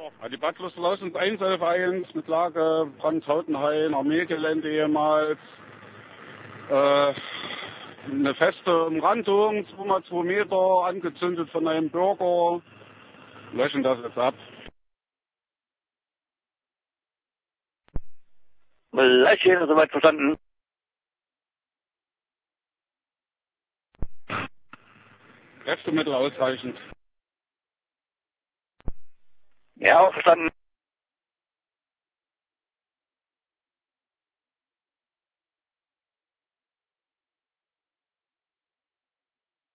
Ja, die Bad Klosters und Einzelvereins mit Lage Brandshautenhain, Armeegelände ehemals. Eine feste Umrandung, 2x2 Meter, angezündet von einem Bürger. Löschen das jetzt ab. Löschen, soweit verstanden. Kräftemittel ausreichend. Ja, auch verstanden.